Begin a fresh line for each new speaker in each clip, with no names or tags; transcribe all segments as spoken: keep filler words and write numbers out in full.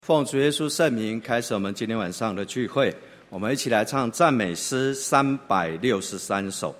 奉主耶稣圣名，开始我们今天晚上的聚会。我们一起来唱赞美诗三百六十三首。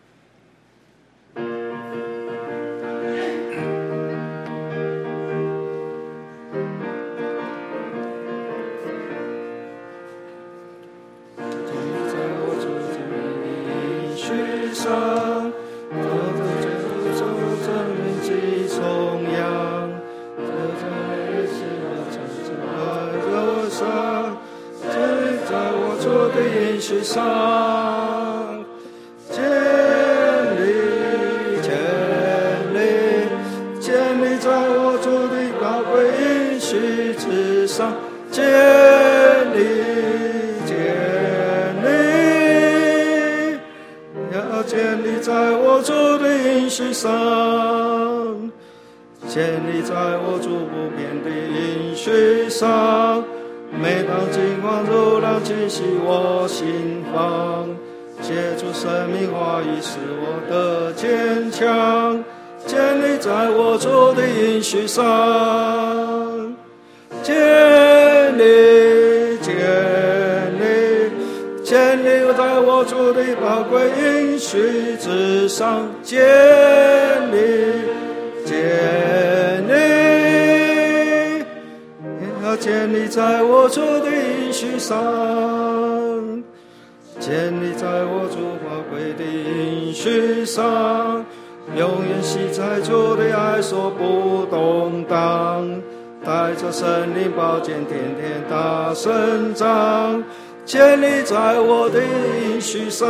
建立在我的应许上，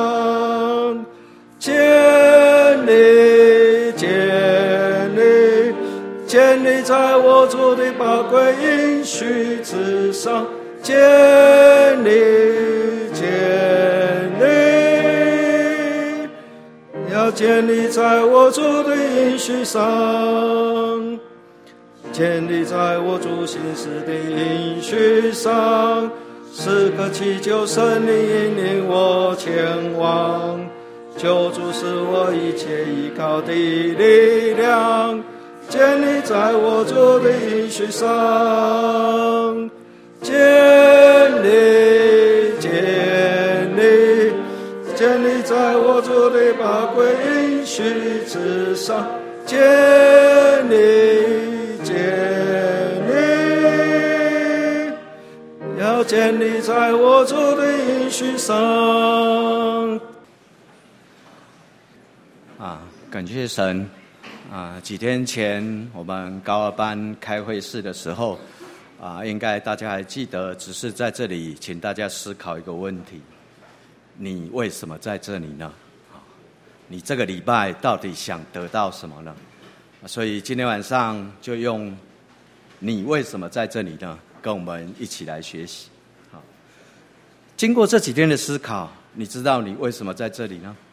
建立建立建立在我主的宝贵应许之上，建立建立要建立在我主的应许上，建立在我主行事的应许上，时刻祈求圣灵引领我前往，救主是我一切依靠的力量，建立在我主的应许上，建立建立建立在我主的宝贵应许之上，建立建立要建立在我主的应许上。
啊，感谢神啊！几天前我们高二班开会室的时候啊，应该大家还记得，只是在这里请大家思考一个问题：你为什么在这里呢？你这个礼拜到底想得到什么呢？所以今天晚上就用你为什么在这里呢，跟我们一起来学习。好，经过这几天的思考，你知道你为什么在这里呢？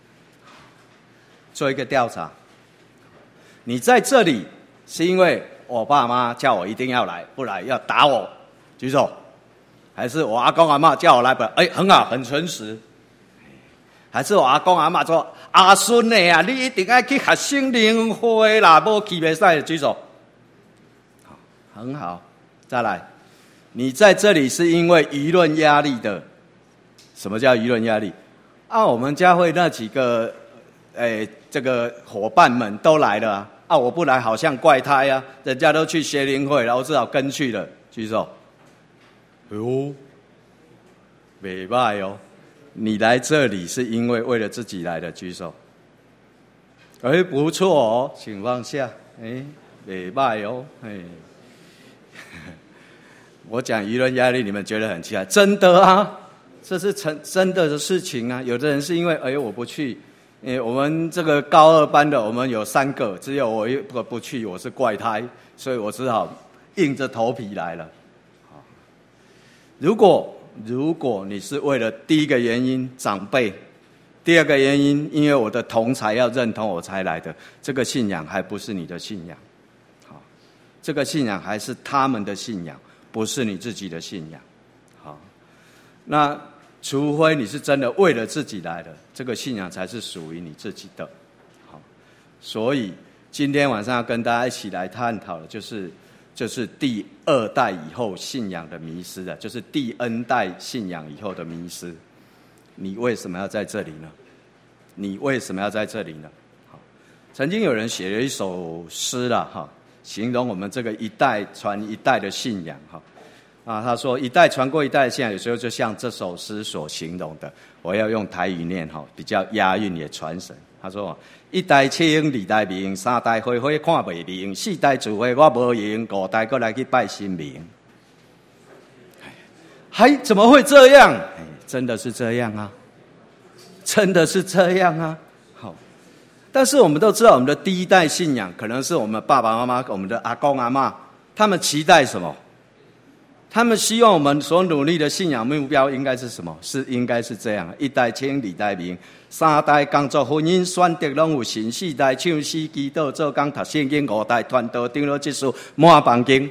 做一个调查，你在这里是因为我爸妈叫我一定要来，不来要打我，举手。还是我阿公阿嬷叫我来，哎，很好，很诚实。还是我阿公阿嬷说，阿孙的啊，你一定要去学圣灵会啦，没去不可以，举手。好，很好。再来，你在这里是因为舆论压力的。什么叫舆论压力？啊，我们教会那几个，诶，这个伙伴们都来了啊，啊，我不来好像怪胎啊，人家都去协灵会了，我只好跟去了，举手。哎呦，没错哦。你来这里是因为为了自己来的，举手。哎，不错哦，请放下。哎，没错哦，哎。我讲舆论压力，你们觉得很奇怪？真的啊，这是真真的的事情啊。有的人是因为，哎，我不去。哎，我们这个高二班的，我们有三个，只有我一个不去，我是怪胎，所以我只好硬着头皮来了。如果如果你是为了第一个原因长辈，第二个原因因为我的同侪要认同我才来的，这个信仰还不是你的信仰。好，这个信仰还是他们的信仰，不是你自己的信仰。好，那除非你是真的为了自己来的，这个信仰才是属于你自己的。好，所以今天晚上要跟大家一起来探讨的就是就是第二代以后信仰的迷失了，就是第 N 代信仰以后的迷失。你为什么要在这里呢？你为什么要在这里呢？好，曾经有人写了一首诗啦，哈，形容我们这个一代传一代的信仰，哈。啊，他说一代传过一代的信仰，有时候就像这首诗所形容的，我要用台语念哈，比较押韵也传神。他说一代清，二代明，三代灰灰看袂明，四代智慧我无用，五代过来去拜神明。还怎么会这样？真的是这样啊，真的是这样啊。好，但是我们都知道，我们的第一代信仰可能是我们爸爸妈妈、我们的阿公阿嬷，他们期待什么？他们希望我们所努力的信仰目标应该是什么？是应该是这样：一代清，二代明，三代工作婚姻选择拢有神，四代唱诗祈祷做工读圣经，五代传道长老执事满房经。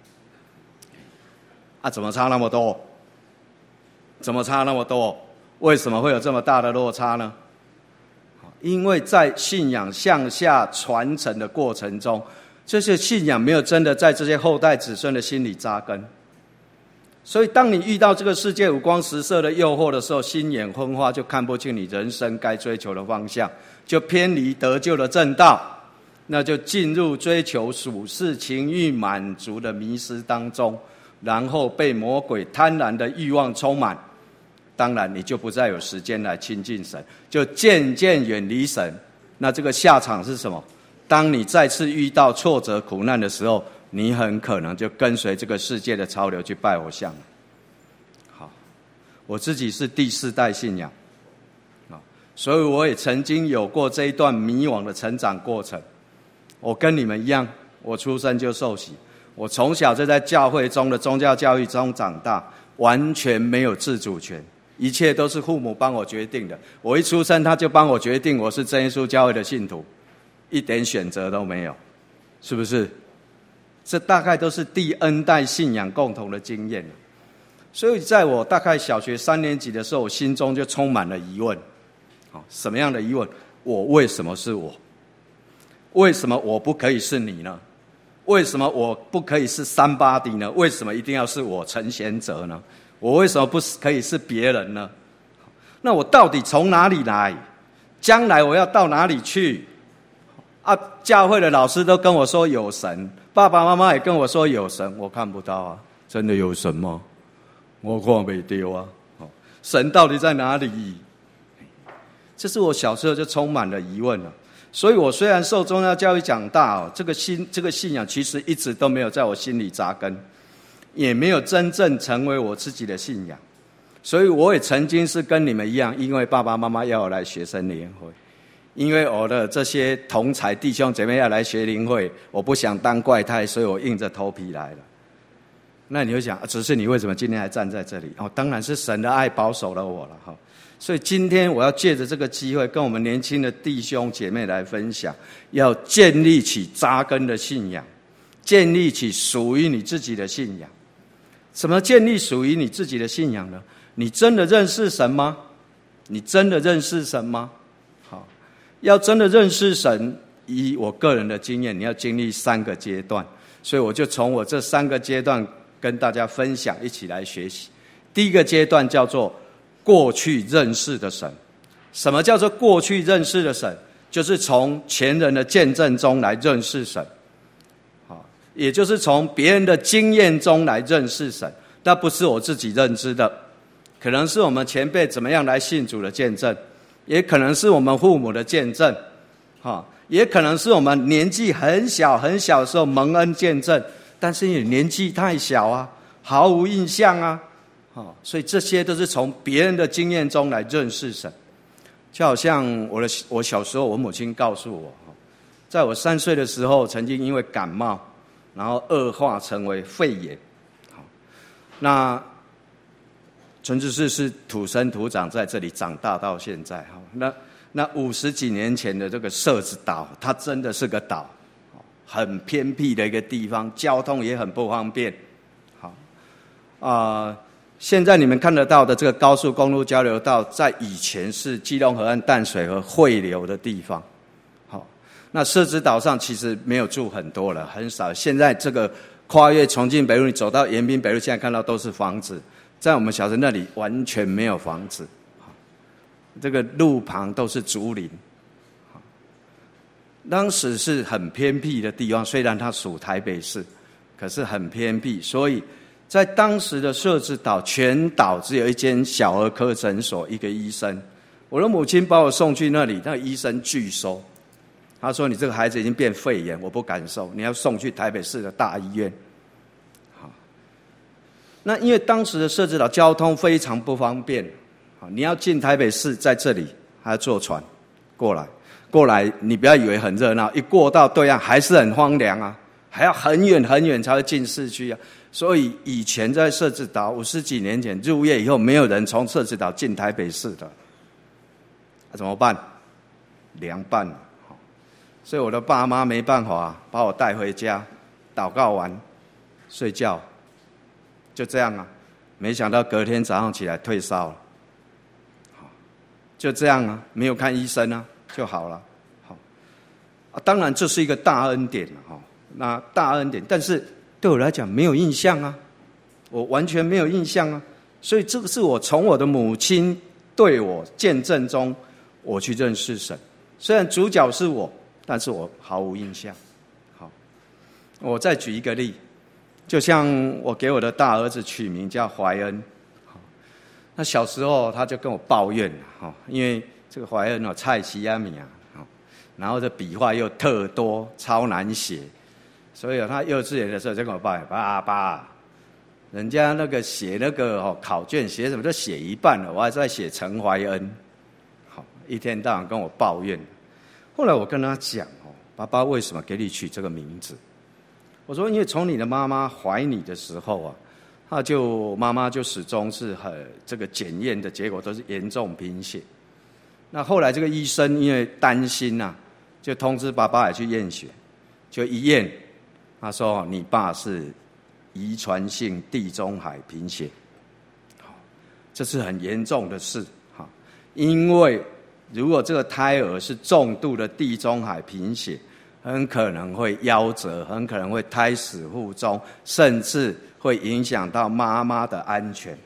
啊，怎么差那么多？怎么差那么多？为什么会有这么大的落差呢？因为在信仰向下传承的过程中，这些信仰没有真的在这些后代子孙的心里扎根。所以当你遇到这个世界五光十色的诱惑的时候，心眼昏花，就看不清你人生该追求的方向，就偏离得救的正道，那就进入追求属世情欲满足的迷失当中，然后被魔鬼贪婪的欲望充满，当然你就不再有时间来亲近神，就渐渐远离神。那这个下场是什么？当你再次遇到挫折苦难的时候，你很可能就跟随这个世界的潮流去拜偶像了。好，我自己是第四代信仰，所以我也曾经有过这一段迷惘的成长过程。我跟你们一样，我出生就受洗，我从小就在教会中的宗教教育中长大，完全没有自主权，一切都是父母帮我决定的。我一出生他就帮我决定我是真耶稣教会的信徒，一点选择都没有，是不是？这大概都是第 N 代信仰共同的经验。所以在我大概小学三年级的时候，我心中就充满了疑问。什么样的疑问？我为什么是我？为什么我不可以是你呢？为什么我不可以是三八底呢？为什么一定要是我陈贤哲呢？我为什么不可以是别人呢？那我到底从哪里来？将来我要到哪里去？啊，教会的老师都跟我说有神，爸爸妈妈也跟我说有神，我看不到啊，真的有神吗？我看不到啊，神到底在哪里？这是我小时候就充满了疑问了。所以我虽然受宗教教育长大，这个信这个信仰其实一直都没有在我心里扎根，也没有真正成为我自己的信仰。所以我也曾经是跟你们一样，因为爸爸妈妈要我来学生联会，因为我的这些同才弟兄姐妹要来学灵会，我不想当怪胎，所以我硬着头皮来了。那你会想，只是你为什么今天还站在这里？哦，当然是神的爱保守了我了哈。所以今天我要借着这个机会，跟我们年轻的弟兄姐妹来分享，要建立起扎根的信仰，建立起属于你自己的信仰。什么建立属于你自己的信仰呢？你真的认识神吗？你真的认识神吗？好，要真的认识神，以我个人的经验，你要经历三个阶段，所以我就从我这三个阶段跟大家分享，一起来学习。第一个阶段叫做过去认识的神。什么叫做过去认识的神？就是从前人的见证中来认识神，好，也就是从别人的经验中来认识神。那不是我自己认知的，可能是我们前辈怎么样来信主的见证，也可能是我们父母的见证，也可能是我们年纪很小很小的时候蒙恩见证，但是你年纪太小啊，毫无印象啊，所以这些都是从别人的经验中来认识神。就好像我的我小时候，我母亲告诉我，在我三岁的时候，曾经因为感冒，然后恶化成为肺炎。那陈执事是土生土长在这里长大到现在，那那五十几年前的这个社子岛，它真的是个岛，很偏僻的一个地方，交通也很不方便。好，啊、呃，现在你们看得到的这个高速公路交流道，在以前是基隆河岸淡水河汇流的地方。好，那社子岛上其实没有住很多了，很少。现在这个跨越重庆北路，你走到延平北路，现在看到都是房子。在我们小时候那里完全没有房子，这个路旁都是竹林。当时是很偏僻的地方，虽然它属台北市，可是很偏僻，所以在当时的社子岛，全岛只有一间小儿科诊所，一个医生。我的母亲把我送去那里，那个医生拒收，他说：“你这个孩子已经变肺炎，我不敢收，你要送去台北市的大医院。”好，那因为当时的社子岛交通非常不方便，好，你要进台北市，在这里还要坐船过来。过来，你不要以为很热闹，一过到对岸还是很荒凉啊，还要很远很远才会进市区啊。所以以前在社子岛五十几年前入夜以后，没有人从社子岛进台北市的，啊、怎么办？凉拌。所以我的爸妈没办法、啊、把我带回家，祷告完睡觉，就这样啊。没想到隔天早上起来退烧了，就这样啊，没有看医生啊。就好了，好啊，当然这是一个大恩典哈，那大恩典，但是对我来讲没有印象啊，我完全没有印象啊，所以这个是我从我的母亲对我见证中，我去认识神。虽然主角是我，但是我毫无印象。好，我再举一个例，就像我给我的大儿子取名叫怀恩，好，那小时候他就跟我抱怨哈，因为这个怀恩哦，菜奇亚米啊，然后这笔画又特多，超难写，所以他幼稚园的时候就跟我抱怨：“爸爸，人家那个写那个哦考卷写什么都写一半了，我还在写陈怀恩。”好，一天到晚跟我抱怨。后来我跟他讲哦，爸爸为什么给你取这个名字？我说，因为从你的妈妈怀你的时候啊，他就妈妈就始终是很这个检验的结果都是严重贫血。那后来这个医生因为担心啊，就通知爸爸也去验血，就一验，他说你爸是遗传性地中海贫血，这是很严重的事，因为如果这个胎儿是重度的地中海贫血，很可能会夭折，很可能会胎死腹中，甚至会影响到妈妈的安全。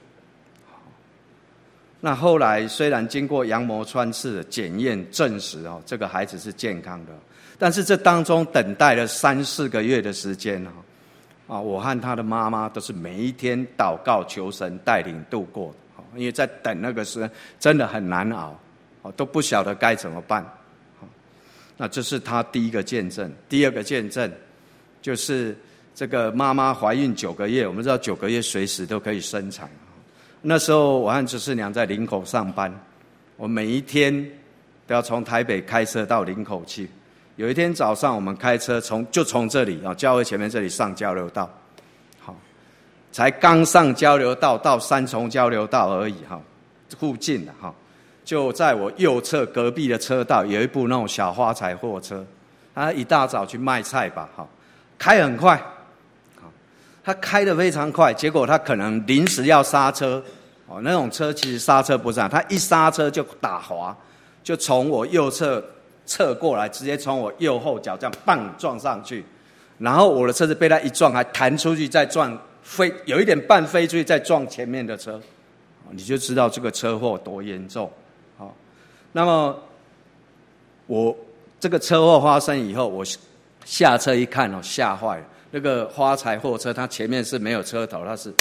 那后来虽然经过羊膜穿刺的检验证实哦，这个孩子是健康的，但是这当中等待了三四个月的时间哦，啊，我和他的妈妈都是每一天祷告求神带领度过的，因为在等那个时候真的很难熬，都不晓得该怎么办。那这是他第一个见证。第二个见证就是这个妈妈怀孕九个月，我们知道九个月随时都可以生产。那时候我和执事娘在林口上班，我每一天都要从台北开车到林口去。有一天早上我们开车从就从这里啊教会前面这里上交流道，好，才刚上交流道到三重交流道而已哈，附近的哈，就在我右侧隔壁的车道有一部那种小花柴货车，他一大早去卖菜吧，哈，开很快。他开得非常快，结果他可能临时要刹车，哦，那种车其实刹车不上，他一刹车就打滑，就从我右侧侧过来，直接从我右后脚这样棒撞上去，然后我的车子被他一撞，还弹出去，再撞飞，有一点半飞出去，再撞前面的车，你就知道这个车祸多严重。好，那么我这个车祸发生以后，我下车一看哦，吓坏了。那个花柴货车，它前面是没有车头，它是，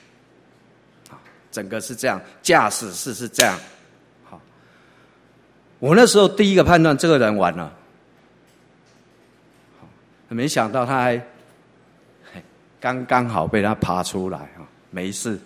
整个是这样，驾驶室是这样。好，我那时候第一个判断，这个人完了。没想到他还刚刚好被他爬出来，没事。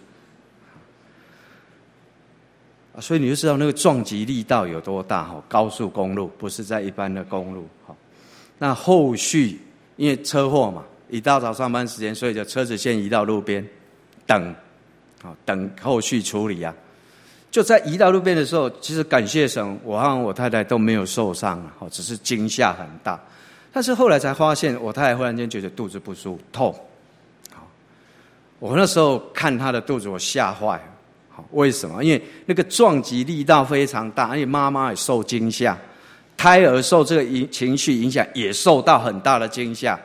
所以你就知道那个撞击力道有多大。高速公路不是在一般的公路。那后续因为车祸嘛，一大早上班时间，所以就车子先移到路边，等，等后续处理啊。就在移到路边的时候，其实感谢神，我和我太太都没有受伤，只是惊吓很大。但是后来才发现，我太太忽然间觉得肚子不舒服，痛。我那时候看她的肚子，我吓坏了。为什么？因为那个撞击力道非常大，而且妈妈也受惊吓，胎儿受这个情绪影响，也受到很大的惊吓。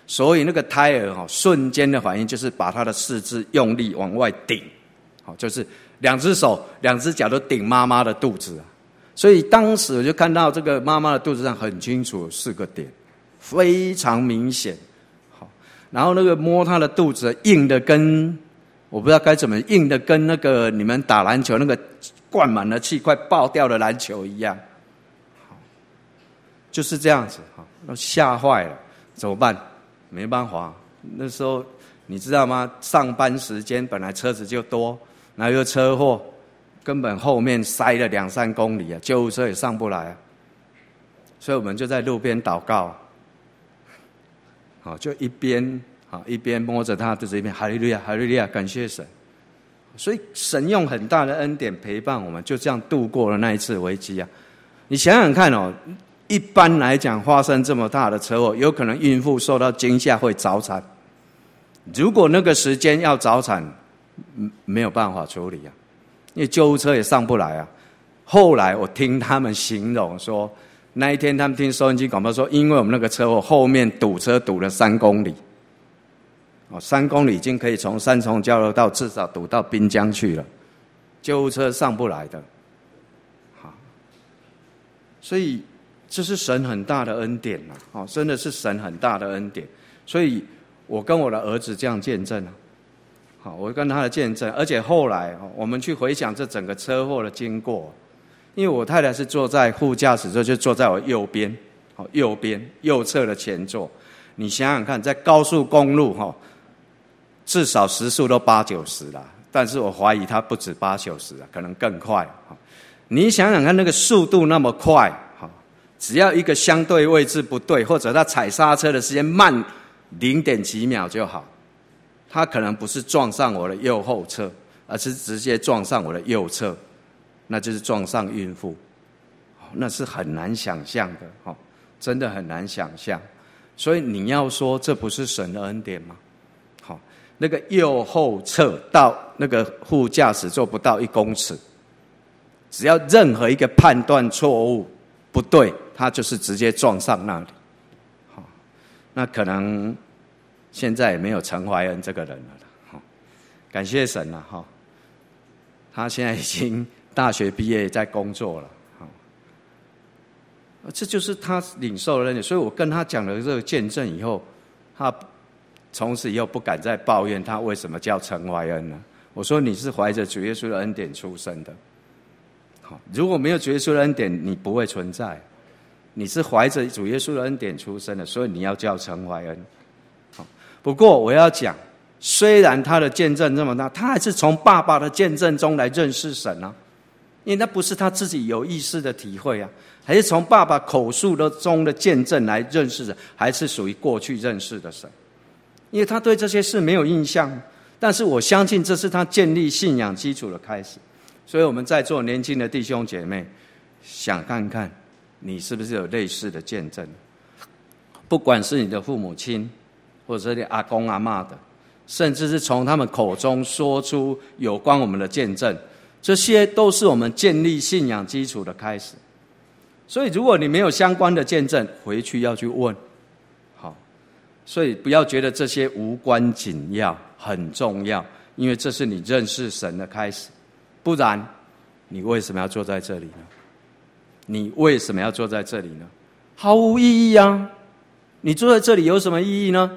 所以那个胎儿哈，瞬间的反应就是把他的四肢用力往外顶，好，就是两只手、两只脚都顶妈妈的肚子啊。所以当时我就看到这个妈妈的肚子上很清楚有四个点，非常明显。好，然后那个摸她的肚子，硬的跟我不知道该怎么硬的跟那个你们打篮球那个灌满了气快爆掉的篮球一样。好，就是这样子，好，那吓坏了，怎么办？没办法，那时候你知道吗？上班时间本来车子就多，然后又车祸，根本后面塞了两三公里啊，救护车也上不来啊。所以我们就在路边祷告，好，就一边好一边摸着他，就是一边哈利路亚，哈利路亚，感谢神。所以神用很大的恩典陪伴我们，就这样度过了那一次危机啊。你想想看哦。一般来讲，发生这么大的车祸，有可能孕妇受到惊吓会早产。如果那个时间要早产，没有办法处理啊，因为救护车也上不来啊。后来我听他们形容说，那一天他们听收音机广播说，因为我们那个车祸后面堵车堵了三公里，哦，三公里已经可以从三重交流道至少堵到滨江去了，救护车上不来的。好，所以。这是神很大的恩典啊，哦，真的是神很大的恩典。所以我跟我的儿子这样见证啊，好，我跟他的见证，而且后来我们去回想这整个车祸的经过，因为我太太是坐在副驾驶座，就坐在我右边，好，右边右侧的前座。你想想看，在高速公路哈，至少时速都八九十啦，但是我怀疑它不止八九十啊，可能更快。你想想看，那个速度那么快。只要一个相对位置不对，或者他踩刹车的时间慢零点几秒就好，他可能不是撞上我的右后侧，而是直接撞上我的右侧，那就是撞上孕妇，那是很难想象的，真的很难想象。所以你要说这不是神的恩典吗？好，那个右后侧到那个副驾驶座不到一公尺，只要任何一个判断错误不对，他就是直接撞上那里。好，那可能现在也没有陈怀恩这个人了。好，感谢神了哈，他现在已经大学毕业在工作了。好，这就是他领受的恩典。所以我跟他讲了这个见证以后，他从此以后不敢再抱怨他为什么叫陈怀恩了。我说你是怀着主耶稣的恩典出生的。如果没有主耶稣的恩典，你不会存在。你是怀着主耶稣的恩典出生的，所以你要叫陈怀恩。不过我要讲，虽然他的见证这么大，他还是从爸爸的见证中来认识神啊，因为那不是他自己有意识的体会啊，还是从爸爸口述的中的见证来认识神，还是属于过去认识的神。因为他对这些事没有印象，但是我相信这是他建立信仰基础的开始。所以我们在座年轻的弟兄姐妹，想看看你是不是有类似的见证，不管是你的父母亲，或者是你阿公阿嬷的，甚至是从他们口中说出有关我们的见证，这些都是我们建立信仰基础的开始。所以如果你没有相关的见证，回去要去问。好，所以不要觉得这些无关紧要，很重要，因为这是你认识神的开始。不然你为什么要坐在这里呢？你为什么要坐在这里呢？毫无意义啊！你坐在这里有什么意义呢？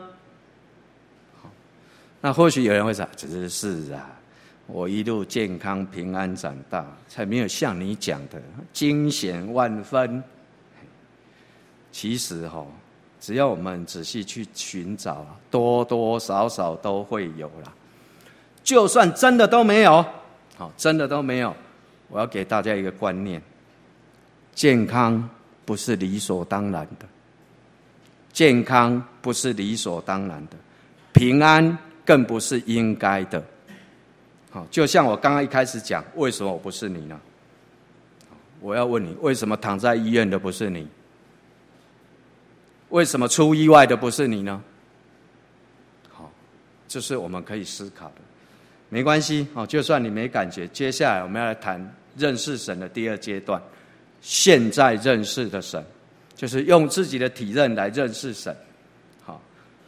那或许有人会说，只是啊，我一路健康平安长大，才没有像你讲的惊险万分。其实哈、哦，只要我们仔细去寻找，多多少少都会有啦。就算真的都没有，好，真的都没有，我要给大家一个观念：健康不是理所当然的，健康不是理所当然的，平安更不是应该的。好，就像我刚刚一开始讲，为什么我不是你呢？我要问你，为什么躺在医院的不是你？为什么出意外的不是你呢？好，这是我们可以思考的。没关系，就算你没感觉，接下来我们要来谈认识神的第二阶段。现在认识的神，就是用自己的体认来认识神。好，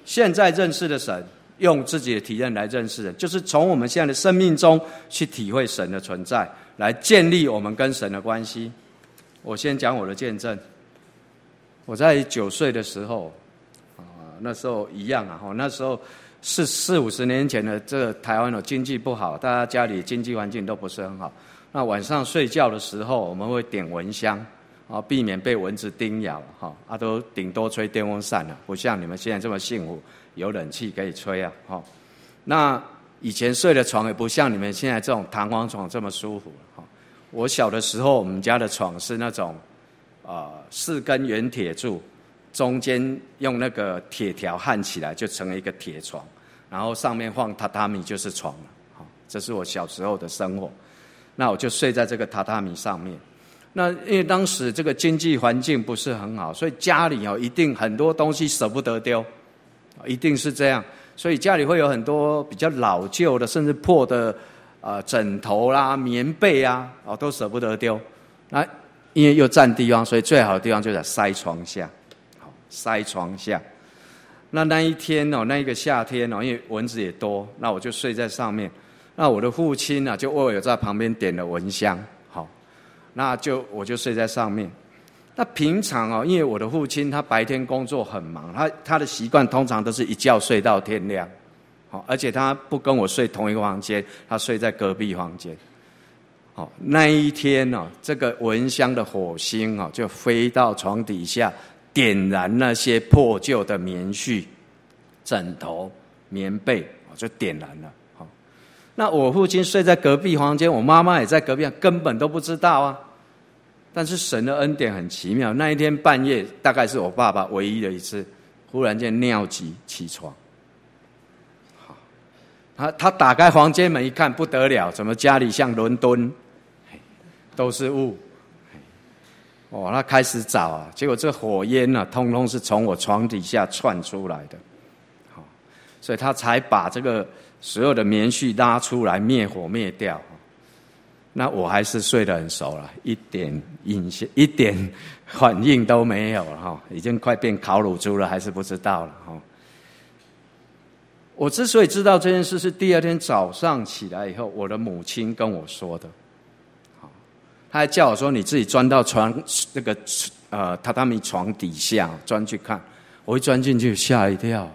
现在认识的神，用自己的体验来认识人，就是从我们现在的生命中去体会神的存在，来建立我们跟神的关系。我先讲我的见证。我在九岁的时候，啊，那时候一样啊，那时候是四五十年前的这个台湾的经济不好，大家家里经济环境都不是很好。那晚上睡觉的时候，我们会点蚊香，啊，避免被蚊子叮咬，哈，啊，都顶多吹电风扇了，不像你们现在这么幸福，有冷气可以吹啊，哈。那以前睡的床也不像你们现在这种弹簧床这么舒服，哈。我小的时候，我们家的床是那种。呃，四根圆铁柱，中间用那个铁条焊起来，就成了一个铁床，然后上面放榻榻米就是床了。好，这是我小时候的生活。那我就睡在这个榻榻米上面。那因为当时这个经济环境不是很好，所以家里哦一定很多东西舍不得丢，一定是这样。所以家里会有很多比较老旧的，甚至破的呃枕头啦、棉被啊，哦都舍不得丢。那因为又占地方，所以最好的地方就在塞床下，好塞床下。那那一天哦，那一个夏天哦，因为蚊子也多，那我就睡在上面。那我的父亲啊，就为我在旁边点了蚊香，好，那就我就睡在上面。那平常哦，因为我的父亲他白天工作很忙，他他的习惯通常都是一觉睡到天亮，好，而且他不跟我睡同一个房间，他睡在隔壁房间。好，那一天哦，这个蚊香的火星哦，就飞到床底下，点燃那些破旧的棉絮、枕头、棉被，就点燃了。好，那我父亲睡在隔壁房间，我妈妈也在隔壁，根本都不知道啊。但是神的恩典很奇妙，那一天半夜，大概是我爸爸唯一的一次，忽然间尿急起床。好，他他打开房间门一看，不得了，怎么家里像伦敦？都是雾，哦，他开始找啊，结果这火焰呢、啊，通通是从我床底下窜出来的，好，所以他才把这个所有的棉絮拉出来灭火灭掉。那我还是睡得很熟了，一点印象、一点反应都没有了哈，已经快变烤乳猪了，还是不知道了哈。我之所以知道这件事，是第二天早上起来以后，我的母亲跟我说的。他还叫我说：“你自己钻到床那个呃榻榻米床底下钻去看。”我一钻进去吓一跳，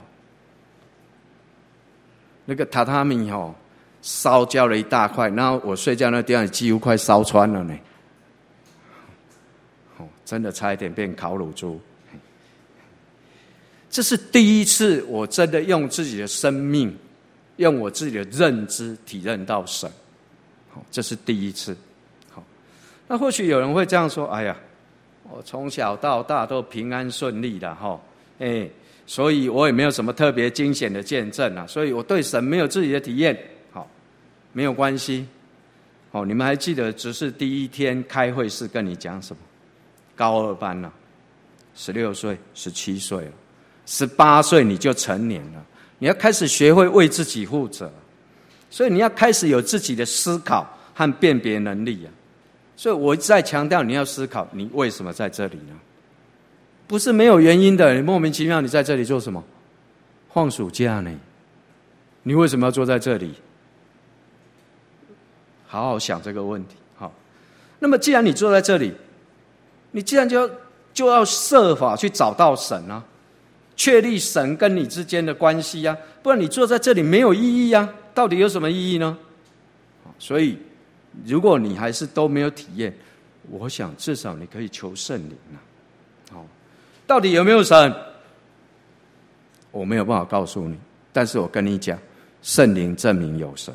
那个榻榻米哦烧焦了一大块，然后我睡觉那地方几乎快烧穿了呢。哦，真的差一点变烤乳猪。这是第一次，我真的用自己的生命，用我自己的认知体认到神。好，这是第一次。那或许有人会这样说：“哎呀，我从小到大都平安顺利的哈，哎，所以我也没有什么特别惊险的见证啊，所以我对神没有自己的体验。好，没有关系。好，你们还记得只是第一天开会是跟你讲什么？高二班了，十六岁、十七岁了，十八岁你就成年了，你要开始学会为自己负责，所以你要开始有自己的思考和辨别能力啊。”所以我一再强调，你要思考，你为什么在这里呢？不是没有原因的，你莫名其妙，你在这里做什么？放暑假呢？你为什么要坐在这里？好好想这个问题。好，那么既然你坐在这里，你既然就要就要设法去找到神啊，确立神跟你之间的关系啊，不然你坐在这里没有意义啊，到底有什么意义呢？所以。如果你还是都没有体验，我想至少你可以求圣灵啊。好，到底有没有神？我没有办法告诉你，但是我跟你讲，圣灵证明有神。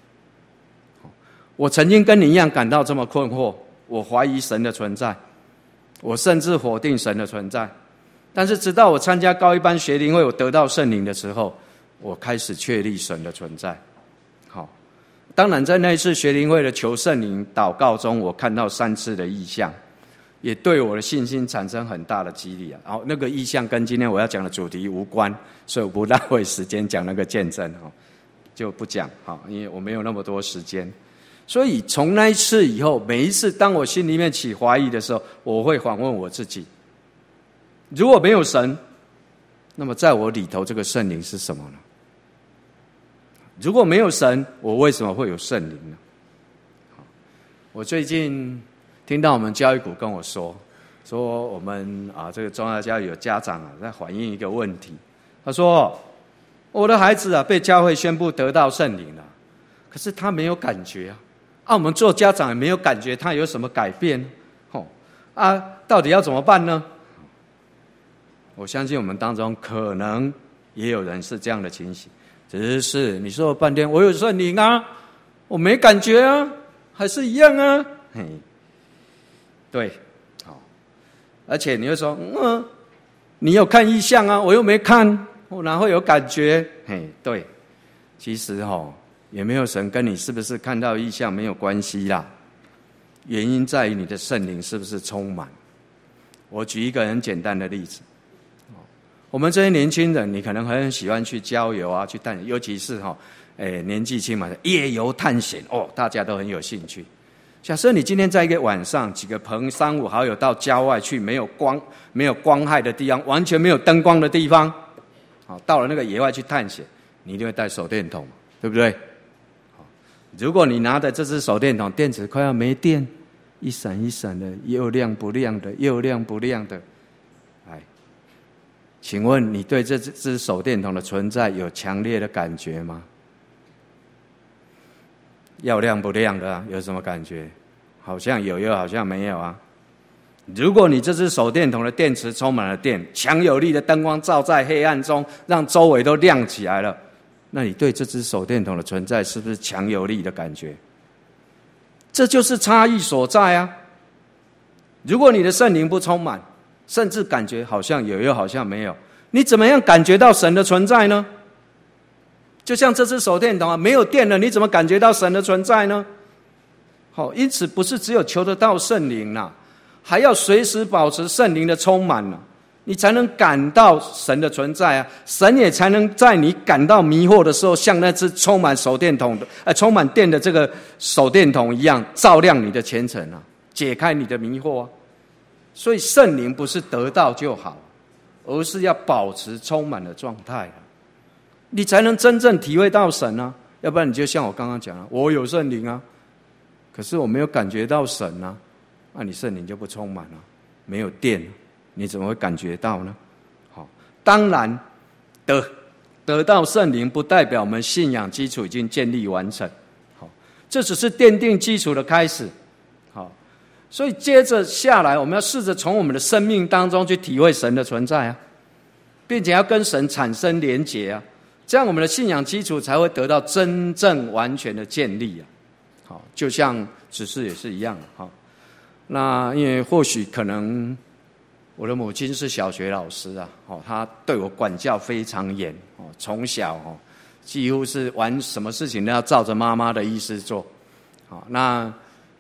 我曾经跟你一样感到这么困惑，我怀疑神的存在，我甚至否定神的存在。但是直到我参加高一班学灵会，我得到圣灵的时候，我开始确立神的存在。好。当然，在那一次学灵会的求圣灵祷告中，我看到三次的异象，也对我的信心产生很大的激励啊。然后那个异象跟今天我要讲的主题无关，所以我不浪费时间讲那个见证，就不讲，因为我没有那么多时间。所以从那一次以后，每一次当我心里面起怀疑的时候，我会反问我自己：如果没有神， 那么在我里头这个圣灵是什么呢？如果没有神，我为什么会有圣灵呢？我最近听到我们教育股跟我说，说我们啊这个中央教育有家长啊在反映一个问题，他说我的孩子啊被教会宣布得到圣灵了，可是他没有感觉啊，啊我们做家长也没有感觉他有什么改变，哦啊到底要怎么办呢？我相信我们当中可能也有人是这样的情形，只是你说了半天我有圣灵啊，我没感觉啊，还是一样啊。嘿，对，好，而且你会说，嗯，你有看异象啊，我又没看，我哪会有感觉？嘿，对，其实哈、哦，也没有神跟你是不是看到异象没有关系啦，原因在于你的圣灵是不是充满。我举一个很简单的例子。我们这些年轻人，你可能很喜欢去郊游啊，去探险，尤其是哈、哦，诶年纪轻嘛，夜游探险哦，大家都很有兴趣。假设你今天在一个晚上，几个朋三五好友到郊外去，没有光、没有光害的地方，完全没有灯光的地方，好，到了那个野外去探险，你一定会带手电筒，对不对？如果你拿的这只手电筒电池快要没电，一闪一闪的，又亮不亮的，又亮不亮的。请问你对这只手电筒的存在有强烈的感觉吗？要亮不亮的啊？有什么感觉？好像有，又好像没有啊。如果你这只手电筒的电池充满了电，强有力的灯光照在黑暗中，让周围都亮起来了，那你对这只手电筒的存在是不是强有力的感觉？这就是差异所在啊。如果你的圣灵不充满，甚至感觉好像有又好像没有，你怎么样感觉到神的存在呢？就像这只手电筒啊，没有电了，你怎么感觉到神的存在呢？好，因此不是只有求得到圣灵啦、啊，还要随时保持圣灵的充满了、啊，你才能感到神的存在啊，神也才能在你感到迷惑的时候，像那只充满手电筒的、呃、充满电的这个手电筒一样，照亮你的前程啊，解开你的迷惑啊。所以圣灵不是得到就好，而是要保持充满的状态、啊、你才能真正体会到神啊。要不然你就像我刚刚讲了，我有圣灵啊，可是我没有感觉到神啊，那你圣灵就不充满了，没有电，你怎么会感觉到呢？好，当然得得到圣灵不代表我们信仰基础已经建立完成，好，这只是奠定基础的开始。好，所以接着下来，我们要试着从我们的生命当中去体会神的存在啊，并且要跟神产生连结啊，这样我们的信仰基础才会得到真正完全的建立啊。好，就像执事也是一样的。好，那因为或许可能我的母亲是小学老师啊，哦，她对我管教非常严，哦，从小哦几乎是玩什么事情都要照着妈妈的意思做，好，那。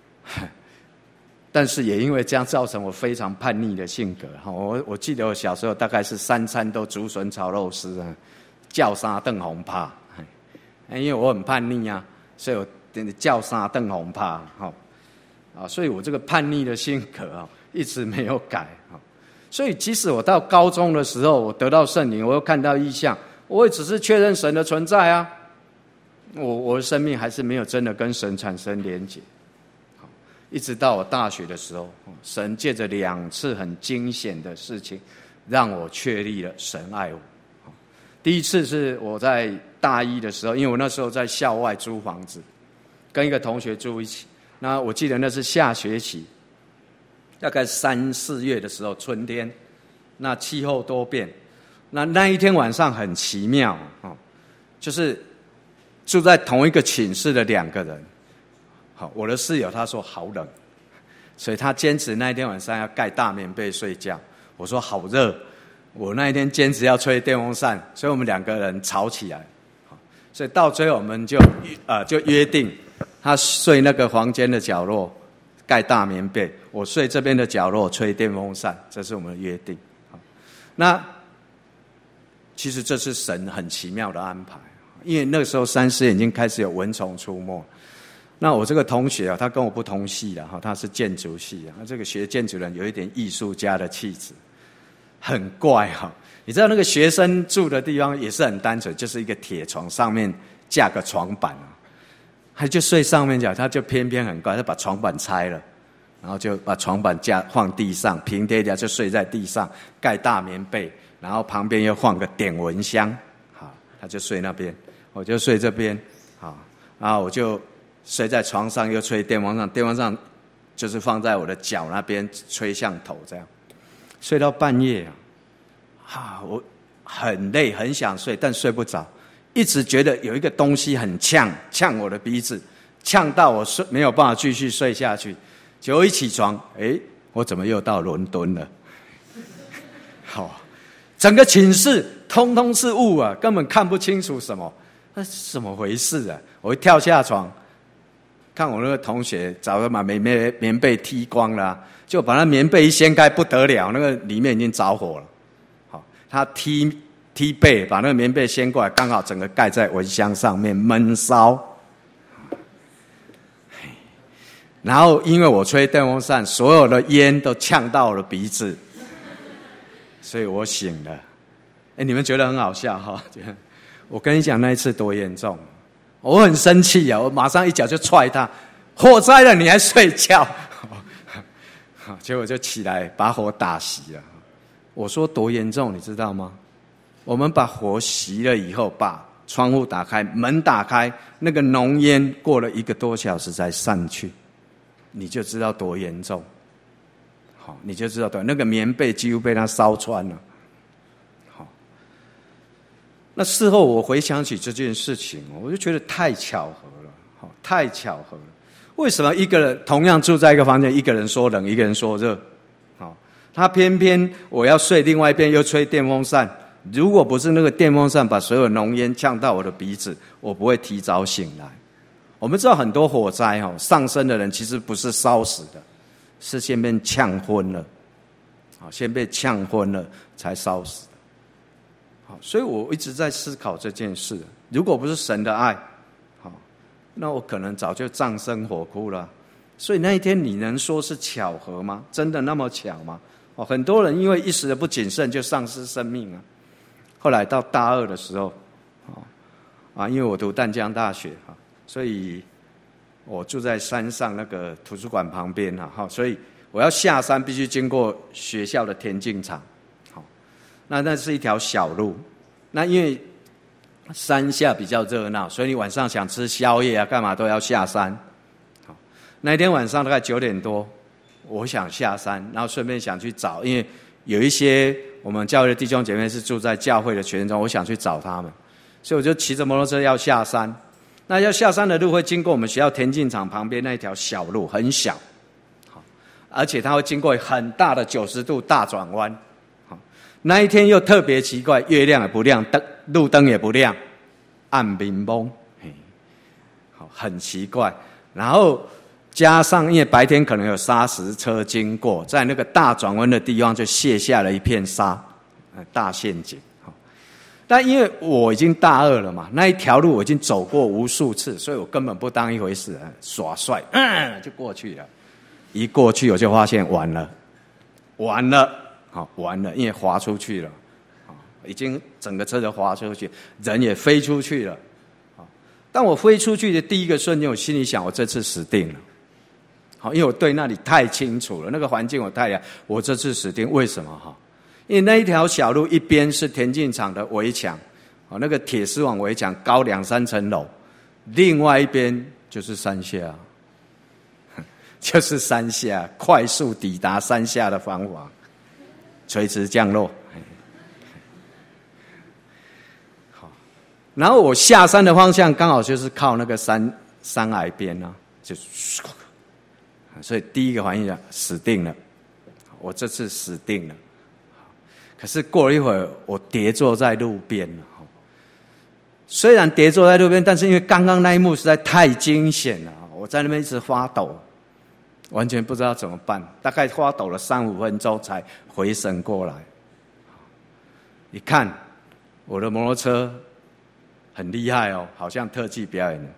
但是也因为这样造成我非常叛逆的性格。我我记得我小时候大概是三餐都竹笋炒肉丝啊，叫沙邓红怕，因为我很叛逆啊，所以我叫沙邓红怕，啊，所以我这个叛逆的性格啊一直没有改。所以即使我到高中的时候，我得到圣灵，我又看到异象，我也只是确认神的存在啊，我我的生命还是没有真的跟神产生连结。一直到我大学的时候，神借着两次很惊险的事情，让我确立了神爱我。第一次是我在大一的时候，因为我那时候在校外租房子，跟一个同学住一起。那我记得那是下学期，大概三四月的时候，春天，那气候多变。那那一天晚上很奇妙，就是住在同一个寝室的两个人。好，我的室友他说好冷，所以他坚持那一天晚上要盖大棉被睡觉。我说好热，我那一天坚持要吹电风扇，所以我们两个人吵起来。所以到最后我们就呃就约定，他睡那个房间的角落盖大棉被，我睡这边的角落吹电风扇，这是我们的约定。那其实这是神很奇妙的安排，因为那个时候三师已经开始有蚊虫出没。那我这个同学啊，他跟我不同系的哈，他是建筑系啊。这个学建筑人有一点艺术家的气质，很怪哈。 你知道那个学生住的地方也是很单纯，就是一个铁床上面架个床板啊，他就睡上面讲，他就偏偏很怪，他把床板拆了，然后就把床板架放地上，平贴贴就睡在地上，盖大棉被，然后旁边又放个点蚊香，好，他就睡那边，我就睡这边，好，然后我就睡在床上，又吹电风扇，电风扇就是放在我的脚那边，吹向头这样，睡到半夜啊。啊，我很累，很想睡，但睡不着，一直觉得有一个东西很呛，呛我的鼻子，呛到我睡没有办法继续睡下去。结果一起床，哎，我怎么又到伦敦了？好，整个寝室通通是雾啊，根本看不清楚什么，那是怎么回事啊？我一跳下床，看我那个同学早就把棉被棉被踢光了、啊，就把那棉被一掀开，不得了，那个里面已经着火了。他踢踢被，把那个棉被掀过来，刚好整个盖在蚊香上面，闷烧。然后因为我吹电风扇，所有的烟都呛到我的鼻子，所以我醒了。哎，你们觉得很好笑哈？我跟你讲那一次多严重，我很生气啊！我马上一脚就踹他，火灾了你还睡觉？结果就起来把火打熄了。我说多严重，你知道吗？我们把火熄了以后，把窗户打开，门打开，那个浓烟过了一个多小时才散去，你就知道多严重。好，你就知道多，那个棉被几乎被它烧穿了。好，那事后我回想起这件事情，我就觉得太巧合了，好，太巧合了。为什么一个人同样住在一个房间，一个人说冷，一个人说热？他偏偏我要睡，另外一边又吹电风扇。如果不是那个电风扇把所有浓烟呛到我的鼻子，我不会提早醒来。我们知道很多火灾哦，上身的人其实不是烧死的，是先被呛昏了，好，先被呛昏了才烧死的。好，所以我一直在思考这件事。如果不是神的爱，好，那我可能早就葬身火窟了。所以那一天你能说是巧合吗？真的那么巧吗？哦，很多人因为一时的不谨慎就丧失生命了。后来到大二的时候，哦啊，因为我读淡江大学哈，所以我住在山上那个图书馆旁边哈，哈，所以我要下山必须经过学校的田径场，好，那那是一条小路，那因为山下比较热闹，所以你晚上想吃宵夜啊，干嘛都要下山。好，那一天晚上大概九点多。我想下山，然后顺便想去找，因为有一些我们教会的弟兄姐妹是住在教会的学生中，我想去找他们，所以我就骑着摩托车要下山。那要下山的路会经过我们学校田径场旁边那一条小路，很小，好，而且它会经过很大的九十度大转弯。好，那一天又特别奇怪，月亮也不亮，灯路灯也不亮，暗蒙蒙，好，很奇怪。然后加上因为白天可能有砂石车经过，在那个大转弯的地方就卸下了一片沙，大陷阱。但因为我已经大二了嘛，那一条路我已经走过无数次，所以我根本不当一回事，耍帅，嗯，就过去了。一过去我就发现完了，完了，好，完了，因为滑出去了，已经整个车都滑出去，人也飞出去了。当我飞出去的第一个瞬间，我心里想，我这次死定了。好，因为我对那里太清楚了，那个环境我太了解，我这次死定。为什么哈？因为那一条小路一边是田径场的围墙，哦，那个铁丝网围墙高两三层楼，另外一边就是山下，就是山下，快速抵达山下的方法，垂直降落。好，然后我下山的方向刚好就是靠那个山山崖边啊，就。所以第一个反应讲死定了，我这次死定了。可是过了一会儿，我跌坐在路边了。虽然跌坐在路边，但是因为刚刚那一幕实在太惊险了，我在那边一直发抖，完全不知道怎么办。大概发抖了三五分钟才回神过来。你看我的摩托车很厉害哦，好像特技表演的，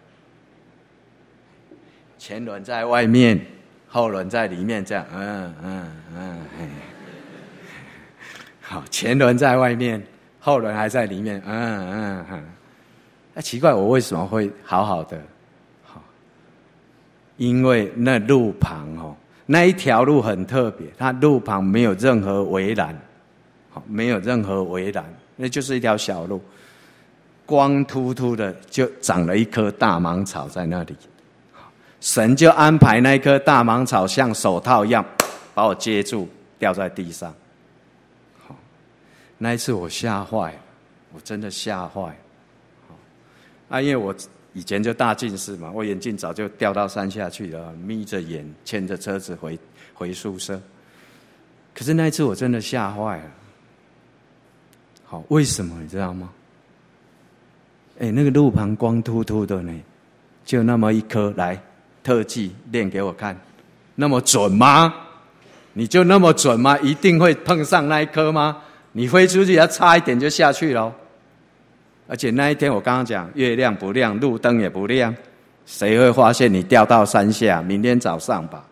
前轮在外面。后轮在里面，这样，嗯嗯嗯， 好，前轮在外面，后轮还在里面。嗯嗯嗯。那、啊、奇怪，我为什么会好好的？好，因为那路旁哦，那一条路很特别，它路旁没有任何围栏，好，没有任何围栏，那就是一条小路，光秃秃的就长了一棵大芒草在那里。神就安排那棵大芒草像手套一样把我接住，掉在地上。好，那一次我吓坏了，我真的吓坏了。啊，因为我以前就大近视嘛，我眼镜早就掉到山下去了，眯着眼牵着车子回回宿舍。可是那一次我真的吓坏了。好，为什么你知道吗？哎，那个路旁光秃秃的呢，就那么一颗，来特技练给我看，那么准吗？你就那么准吗？一定会碰上那一颗吗？你飞出去要差一点就下去了。而且那一天我刚刚讲，月亮不亮，路灯也不亮，谁会发现你掉到山下？明天早上吧。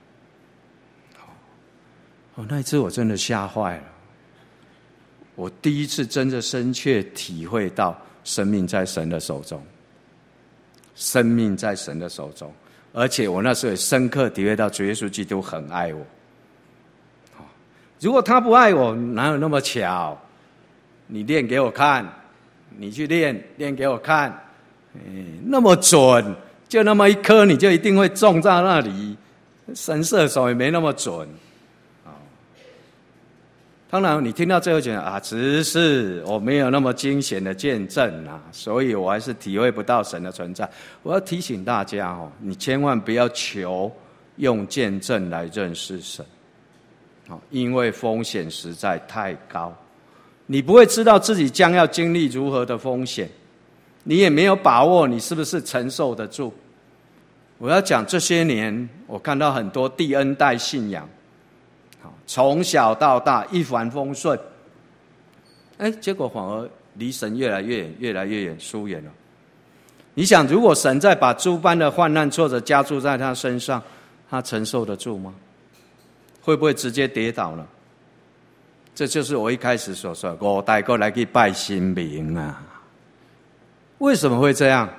哦，那一次我真的吓坏了。我第一次真的深切体会到生命在神的手中，生命在神的手中，而且我那时候也深刻体会到主耶稣基督很爱我。如果他不爱我，哪有那么巧？你练给我看。你去练练给我看，欸、那么准，就那么一颗，你就一定会中在那里。神射手也没那么准。哦、当然，你听到最后讲啊，只是我没有那么惊险的见证啊，所以我还是体会不到神的存在。我要提醒大家哦，你千万不要求用见证来认识神，哦、因为风险实在太高。你不会知道自己将要经历如何的风险，你也没有把握你是不是承受得住。我要讲这些年，我看到很多第 N 代信仰，从小到大一帆风顺，哎，结果反而离神越来越远，越来越远，疏远了。你想，如果神再把诸般的患难挫折加注在他身上，他承受得住吗？会不会直接跌倒呢？这就是我一开始所说，我带过来去拜神明啊。为什么会这样？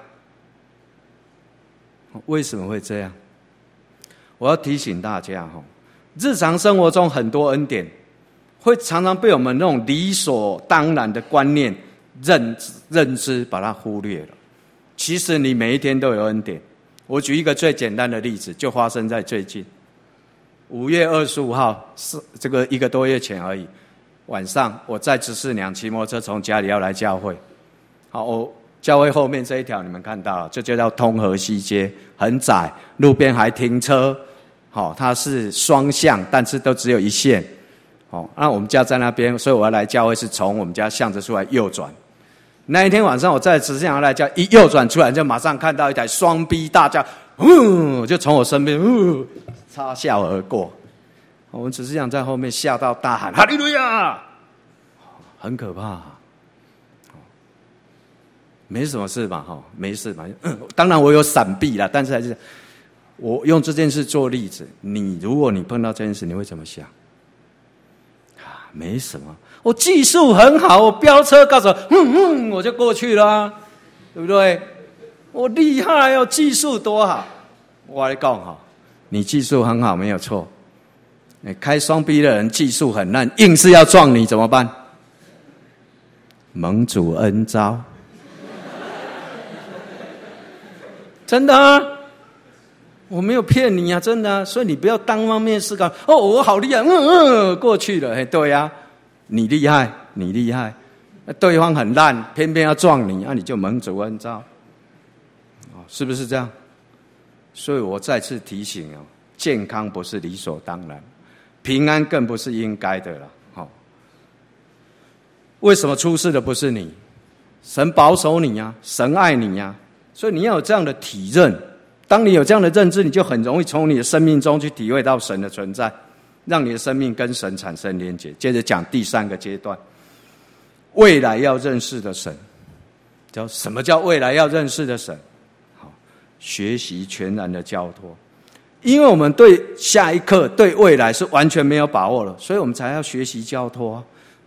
为什么会这样？我要提醒大家，日常生活中很多恩典会常常被我们那种理所当然的观念认知认知把它忽略了。其实你每一天都有恩典。我举一个最简单的例子，就发生在最近五月二十五号，是这个一个多月前而已。晚上我载执事娘骑摩托车从家里要来教会，好，我教会后面这一条你们看到了，这就叫通河西街，很窄，路边还停车，好，它是双向，但是都只有一线，好，那我们家在那边，所以我要来教会是从我们家巷子出来右转。那一天晚上我载执事娘来教，一右转出来就马上看到一台双 B 大轿，嗯，就从我身边，嗯，擦笑而过。我们只是想在后面吓到大喊哈利路亚，很可怕。没什么事吧？哈，没事吧？当然我有闪避啦，但是还是我用这件事做例子。你如果你碰到这件事，你会怎么想？啊，没什么，我技术很好，我飙车告诉我，嗯嗯，我就过去了、啊，对不对？我厉害哦，技术多好！我来讲哈，你技术很好没有错。开双 B 的人技术很烂，硬是要撞你怎么办？蒙主恩召，真的啊，我没有骗你啊，真的啊，所以你不要单方面思考。哦，我好厉害，嗯嗯，过去了，哎，对啊，你厉害，你厉害，对方很烂，偏偏要撞你，那、啊、你就蒙主恩召，哦，是不是这样？所以我再次提醒哦，健康不是理所当然。平安更不是应该的了，好，为什么出事的不是你？神保守你啊，神爱你啊，所以你要有这样的体认。当你有这样的认知，你就很容易从你的生命中去体会到神的存在，让你的生命跟神产生连结。接着讲第三个阶段，未来要认识的神，叫什么叫未来要认识的神？好，学习全然的交托。因为我们对下一刻、对未来是完全没有把握了，所以我们才要学习交托。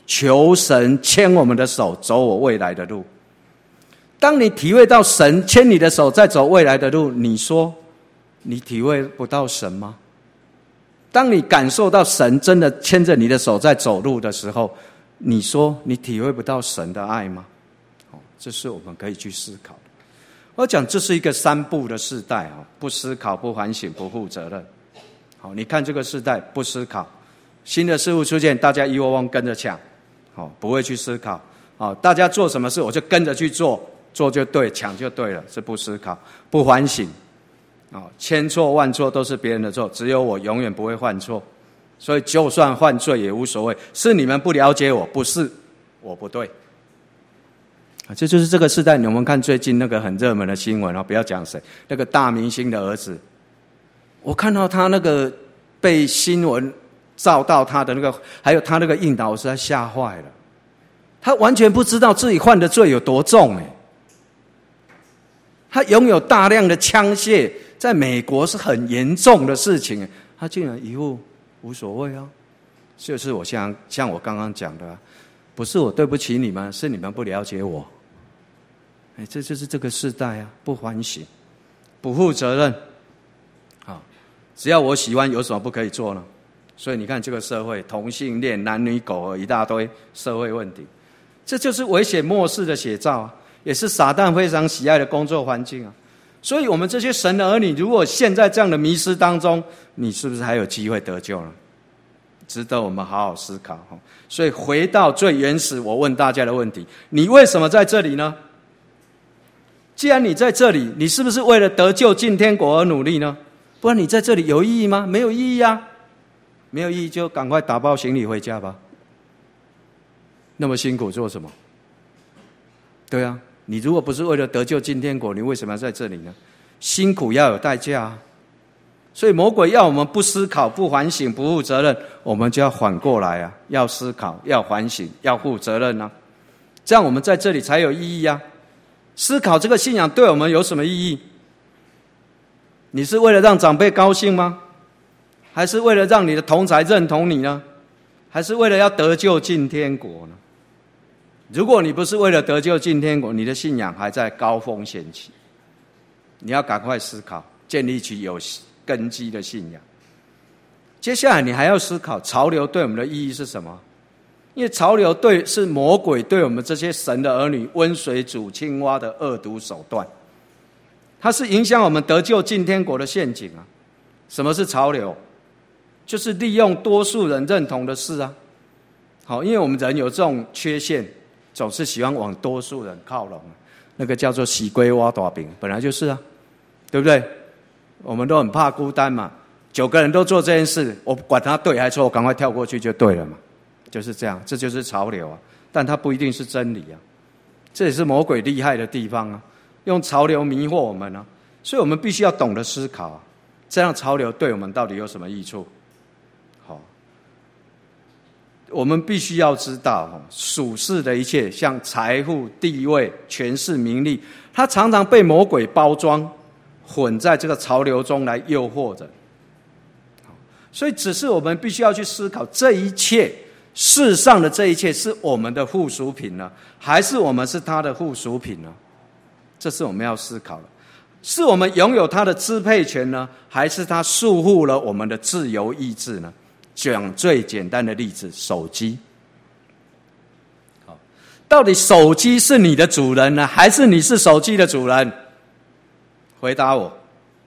求神牵我们的手，走我未来的路。当你体会到神牵你的手在走未来的路，你说你体会不到神吗？当你感受到神真的牵着你的手在走路的时候，你说你体会不到神的爱吗？这是我们可以去思考的。我讲这是一个三不的世代，不思考，不反省，不负责任。好，你看这个世代不思考，新的事物出现，大家一窝蜂跟着抢，好，不会去思考。好，大家做什么事我就跟着去做，做就对，抢就对了，是不思考，不反省。好，千错万错都是别人的错，只有我永远不会犯错，所以就算犯罪也无所谓，是你们不了解我，不是我不对。这就是这个时代。你们看最近那个很热门的新闻，不要讲谁，那个大明星的儿子，我看到他那个被新闻照到他的那个，还有他那个应答，我实在吓坏了。他完全不知道自己犯的罪有多重，哎，他拥有大量的枪械，在美国是很严重的事情，他竟然一副无所谓啊！就是我像像我刚刚讲的，不是我对不起你们，是你们不了解我。哎，这就是这个世代啊，不反省，不负责任。啊，只要我喜欢，有什么不可以做呢？所以你看这个社会，同性恋、男女苟合一大堆社会问题，这就是危险末世的写照啊，也是撒旦非常喜爱的工作环境啊。所以我们这些神的儿女，如果陷在这样的迷失当中，你是不是还有机会得救呢？值得我们好好思考。所以回到最原始，我问大家的问题：你为什么在这里呢？既然你在这里，你是不是为了得救进天国而努力呢？不然你在这里有意义吗？没有意义啊！没有意义就赶快打包行李回家吧。那么辛苦做什么？对啊，你如果不是为了得救进天国，你为什么要在这里呢？辛苦要有代价啊！所以魔鬼要我们不思考、不反省、不负责任，我们就要反过来啊，要思考、要反省、要负责任啊，这样我们在这里才有意义啊！思考这个信仰对我们有什么意义？你是为了让长辈高兴吗？还是为了让你的同侪认同你呢？还是为了要得救进天国呢？如果你不是为了得救进天国，你的信仰还在高风险期，你要赶快思考，建立起有根基的信仰。接下来你还要思考潮流对我们的意义是什么？因为潮流对是魔鬼对我们这些神的儿女温水煮青蛙的恶毒手段，它是影响我们得救进天国的陷阱啊！什么是潮流？就是利用多数人认同的事啊。好，因为我们人有这种缺陷，总是喜欢往多数人靠拢，那个叫做死龟挖大饼，本来就是啊，对不对？我们都很怕孤单嘛，九个人都做这件事，我管他对还错，我赶快跳过去就对了嘛，就是这样，这就是潮流啊，但它不一定是真理啊，这也是魔鬼厉害的地方啊，用潮流迷惑我们啊，所以我们必须要懂得思考啊，这样潮流对我们到底有什么益处？好，我们必须要知道，属世的一切，像财富、地位、权势、名利，它常常被魔鬼包装，混在这个潮流中来诱惑着。所以只是我们必须要去思考，这一切世上的这一切是我们的附属品呢，还是我们是他的附属品呢？这是我们要思考的。是我们拥有他的支配权呢，还是他束缚了我们的自由意志呢？讲最简单的例子，手机。好，到底手机是你的主人呢，还是你是手机的主人？回答我。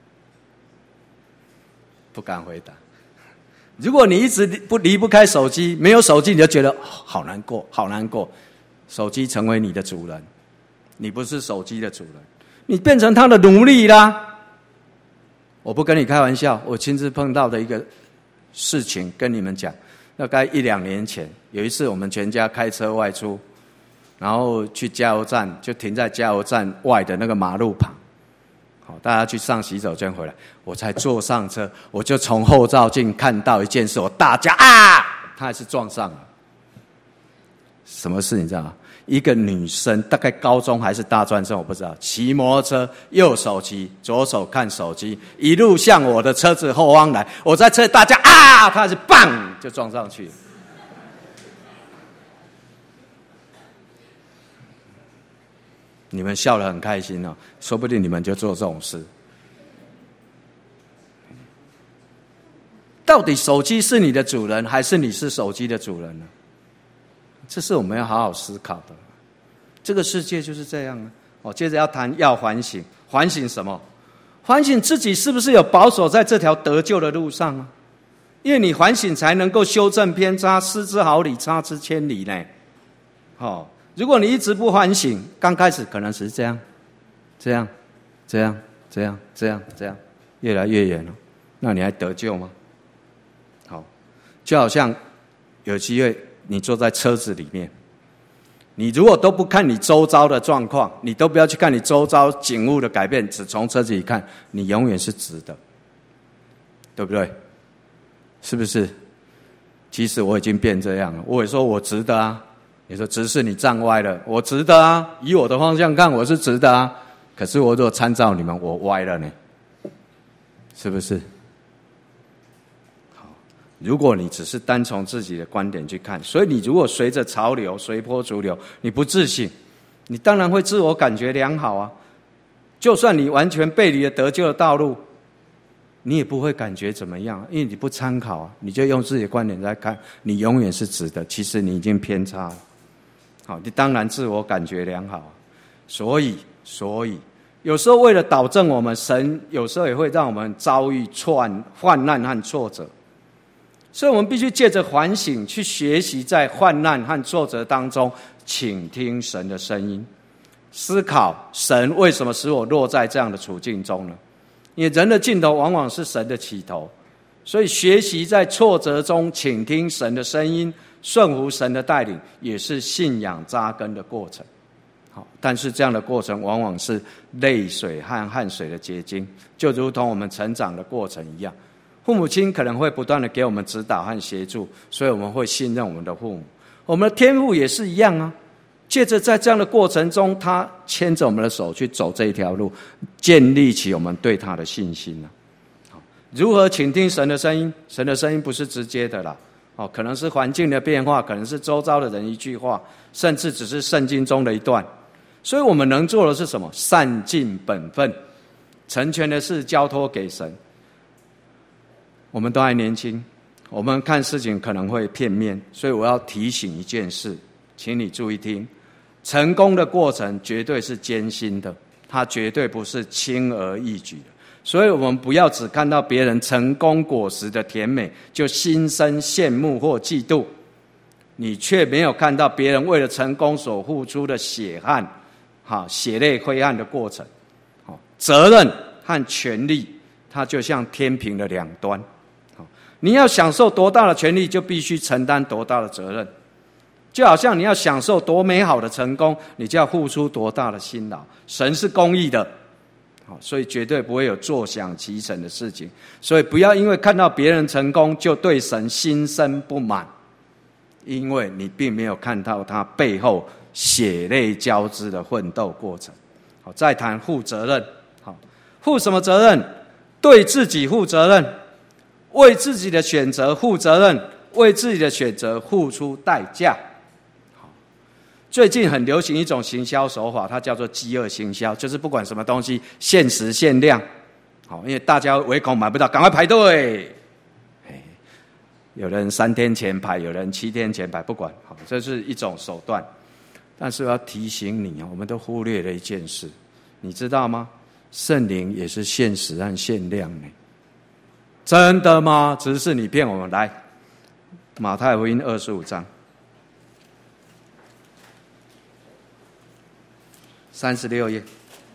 不敢回答。如果你一直不离不开手机，没有手机你就觉得、哦、好难过，好难过。手机成为你的主人，你不是手机的主人，你变成他的奴隶啦。我不跟你开玩笑，我亲自碰到的一个事情跟你们讲。大概一两年前，有一次我们全家开车外出，然后去加油站，就停在加油站外的那个马路旁。好，大家去上洗手间回来，我才坐上车，我就从后照镜看到一件事，我大叫啊！他还是撞上了。什么事你知道吗？一个女生，大概高中还是大专生，我不知道，骑摩托车，右手骑，左手看手机，一路向我的车子后方来。我在车大叫啊，他还是棒就撞上去了。 你们笑得很开心哦，说不定你们就做这种事。到底手机是你的主人，还是你是手机的主人呢？这是我们要好好思考的。这个世界就是这样啊。哦，接着要谈要反省，反省什么？反省自己是不是有保守在这条得救的路上啊？因为你反省才能够修正偏差，失之毫厘，差之千里呢。哦，如果你一直不反省，刚开始可能是这样，这样，这样，这样，这样，这样，越来越远了，那你还得救吗？好，就好像有机会你坐在车子里面，你如果都不看你周遭的状况，你都不要去看你周遭景物的改变，只从车子里看，你永远是直的，对不对？是不是？其实我已经变这样了，我也说我直的啊。你说直是你站歪了，我直的啊，以我的方向看我是直的啊，可是我如果参照你们，我歪了呢，是不是？好，如果你只是单从自己的观点去看，所以你如果随着潮流随波逐流，你不自省，你当然会自我感觉良好啊。就算你完全背离了得救的道路，你也不会感觉怎么样，因为你不参考啊，你就用自己的观点在看，你永远是直的，其实你已经偏差了。好，你当然自我感觉良好，所以，所以有时候为了导正我们，神有时候也会让我们遭遇患患难和挫折，所以我们必须借着反省，去学习在患难和挫折当中倾听神的声音，思考神为什么使我落在这样的处境中呢？因为人的尽头往往是神的起头，所以学习在挫折中倾听神的声音，顺服神的带领，也是信仰扎根的过程。好，但是这样的过程往往是泪水和汗水的结晶，就如同我们成长的过程一样。父母亲可能会不断的给我们指导和协助，所以我们会信任我们的父母。我们的天父也是一样啊，借着在这样的过程中，他牵着我们的手去走这一条路，建立起我们对他的信心啊。好，如何倾听神的声音？神的声音不是直接的啦，哦，可能是环境的变化，可能是周遭的人一句话，甚至只是圣经中的一段。所以我们能做的是什么？善尽本分，成全的事交托给神。我们都还年轻，我们看事情可能会片面，所以我要提醒一件事，请你注意听，成功的过程绝对是艰辛的，它绝对不是轻而易举的。所以我们不要只看到别人成功果实的甜美，就心生羡慕或嫉妒，你却没有看到别人为了成功所付出的血汗，血泪灰暗的过程。责任和权利，它就像天平的两端，你要享受多大的权利，就必须承担多大的责任。就好像你要享受多美好的成功，你就要付出多大的辛劳。神是公义的，所以绝对不会有坐享其成的事情。所以不要因为看到别人成功就对神心生不满，因为你并没有看到他背后血泪交织的奋斗过程。好，再谈负责任。好，负什么责任？对自己负责任，为自己的选择负责任，为自己的选择付出代价。最近很流行一种行销手法，它叫做饥饿行销，就是不管什么东西限时限量，好，因为大家唯恐买不到，赶快排队。有人三天前排，有人七天前排，不管，好，这是一种手段。但是我要提醒你，我们都忽略了一件事，你知道吗？圣灵也是限时和限量呢。真的吗？只是你骗我们。来，马太福音二十五章三十六页，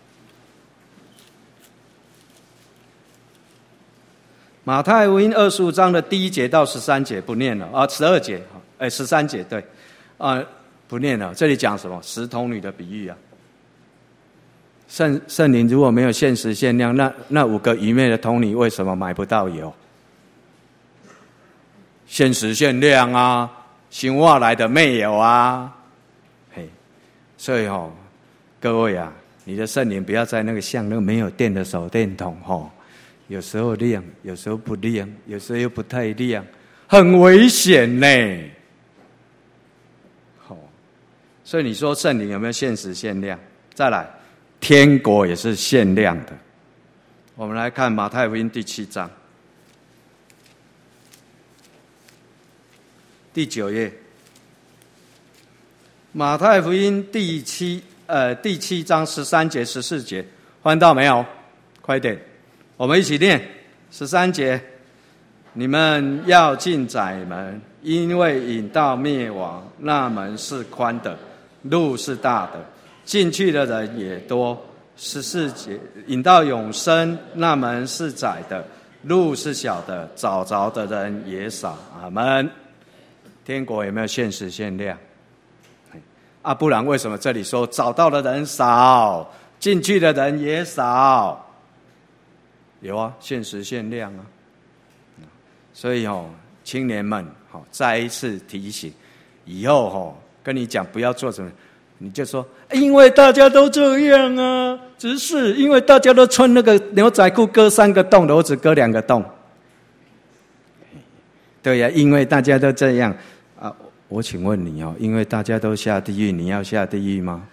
马太福音二十五章的第一节到十三节不念了啊，十二节，哎，十三节对，啊，不念了。这里讲什么？十童女的比喻啊。圣圣灵如果没有限时限量，那那五个愚昧的童女为什么买不到油？限时限量啊，新挖来的没有啊，嘿，所以哦，各位啊，你的圣灵不要在那个像那个没有电的手电筒哦，有时候亮，有时候不亮，有时候又不太亮，很危险呢。好，所以你说圣灵有没有限时限量？ 再来，天国也是限量的。我们来看马太福音第七章第九页。马太福音第七呃第七章十三节十四节，翻到没有？快点，我们一起念十三节。你们要进窄门，因为引到灭亡，那门是宽的，路是大的，进去的人也多。十四节，引到永生，那门是窄的，路是小的，找着的人也少。阿们。天国有没有限时限量？啊，不然为什么这里说找到的人少，进去的人也少？有啊，限时限量啊。所以哦，青年们，哦，再一次提醒，以后哦，跟你讲不要做什么，你就说，因为大家都这样啊，只是因为大家都穿那个牛仔裤割三个洞的，我只割两个洞。对呀、啊，因为大家都这样啊。我请问你哦，因为大家都下地狱，你要下地狱吗？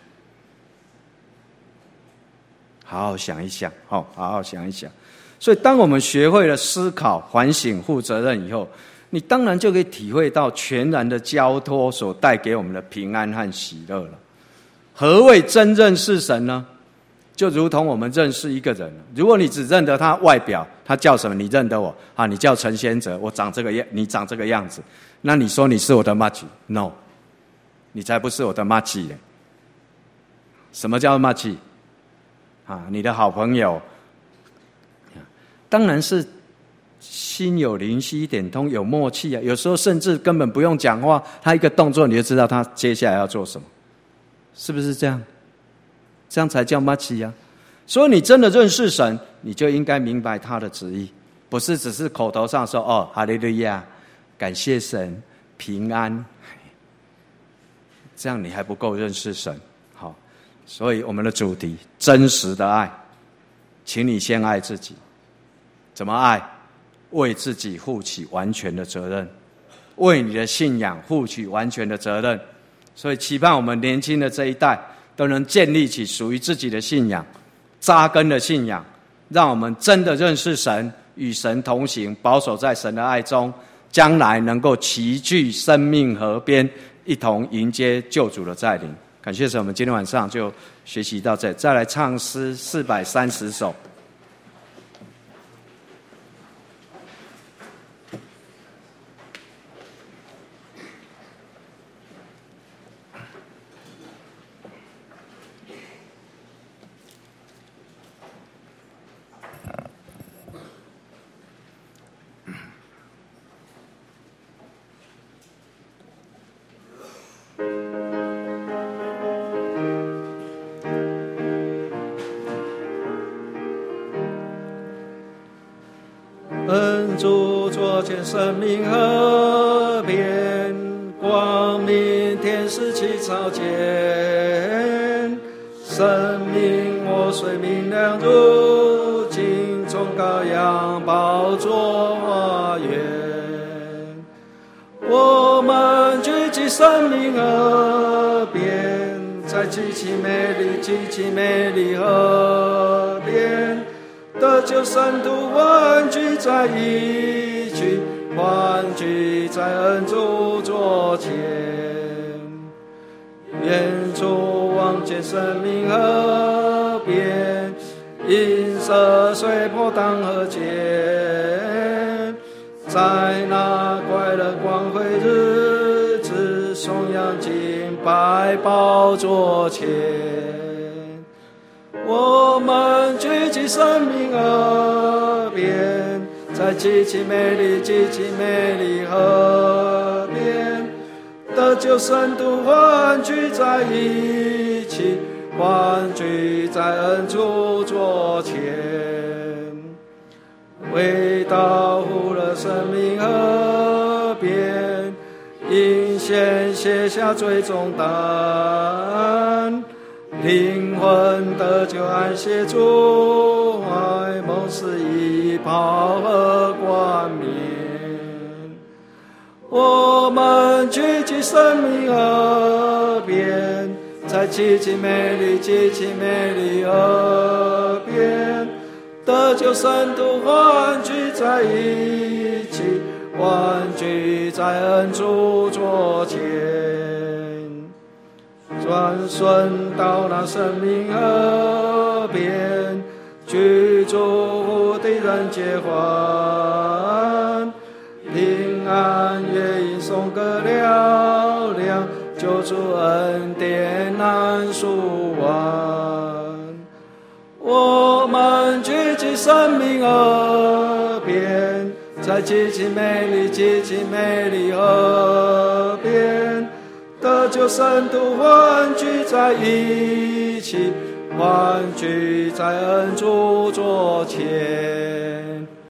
好好想一想，好好好想一想。所以，当我们学会了思考、反省、负责任以后，你当然就可以体会到全然的交托所带给我们的平安和喜乐了。何谓真认识神呢？就如同我们认识一个人，如果你只认得他外表，他叫什么？你认得我啊？你叫陈先哲，我长这个样，你长这个样子，那你说你是我的麻吉 ？No， 你才不是我的麻吉嘞！什么叫麻吉？啊，你的好朋友，当然是心有灵犀一点通，有默契啊。有时候甚至根本不用讲话，他一个动作你就知道他接下来要做什么，是不是这样？这样才叫默契啊！所以你真的认识神，你就应该明白他的旨意，不是只是口头上说哦哈利路亚，感谢神，平安，这样你还不够认识神。好，所以我们的主题真实的爱，请你先爱自己。怎么爱？为自己负起完全的责任，为你的信仰负起完全的责任。所以期盼我们年轻的这一代都能建立起属于自己的信仰，扎根的信仰，让我们真的认识神，与神同行，保守在神的爱中，将来能够齐聚生命河边，一同迎接救主的再临。感谢神，我们今天晚上就学习到这里，再来唱诗四百三十首。
恩主作见生命河边，光明天使起草间，生命我虽明亮如金，从羔羊宝座花园。我们聚集生命河边，在极其美丽极其美丽河边，得救圣徒欢聚在一起，欢聚在恩主座前。愿主望见生命河边，银色水波荡河间，在那快乐光辉日子，颂扬敬拜宝座前。我们聚集生命河边，在极其美丽极其美丽河边，得救圣徒欢聚在一起，欢聚在恩主座前。为到乎了生命河边，因先卸下最重担，灵魂得救安歇主怀，梦是一袍和冠冕。我们聚集生命河边，在在极其美丽、极其美丽河边，得救圣徒欢聚在一起，欢聚在恩主座前，转瞬到那生命河边，居住无敌人皆欢，平安乐音颂歌嘹亮，救主恩典难数完。我们聚集生命河边，在极其美丽、极其美丽河边，得救圣徒欢聚在一起，欢聚在恩主座前。